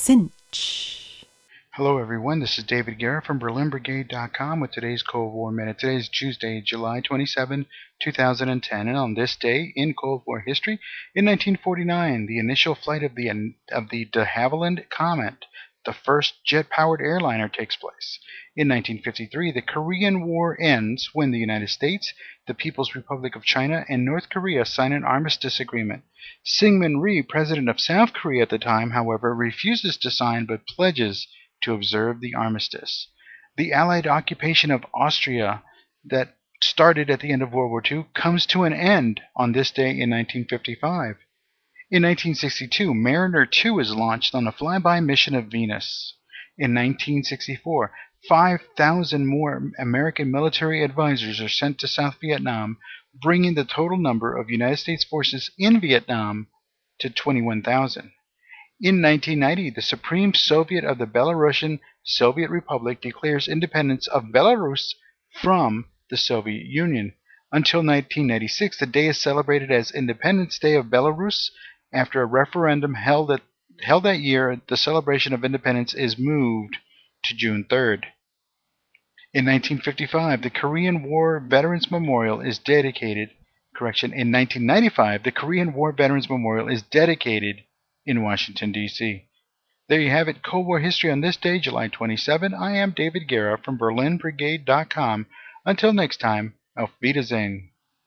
Cinch. Hello everyone, this is David Guerra from BerlinBrigade.com with today's Cold War Minute. Today is Tuesday, July 27, 2010, and on this day in Cold War history, in 1949, the initial flight of the de Havilland Comet, the first jet-powered airliner, takes place. In 1953, the Korean War ends when the United States, the People's Republic of China, and North Korea sign an armistice agreement. Syngman Rhee, president of South Korea at the time, however, refuses to sign but pledges to observe the armistice. The Allied occupation of Austria that started at the end of World War II comes to an end on this day in 1955. In 1962, Mariner 2 is launched on a flyby mission of Venus. In 1964, 5,000 more American military advisors are sent to South Vietnam, bringing the total number of United States forces in Vietnam to 21,000. In 1990, the Supreme Soviet of the Belarusian Soviet Republic declares independence of Belarus from the Soviet Union. Until 1996, the day is celebrated as Independence Day of Belarus. After a referendum held that year, the celebration of independence is moved to June 3rd. In 1955, the Korean War Veterans Memorial is dedicated. In 1995, the Korean War Veterans Memorial is dedicated in Washington, D.C. There you have it, Cold War history on this day, July 27. I am David Guerra from BerlinBrigade.com. Until next time, auf Wiedersehen.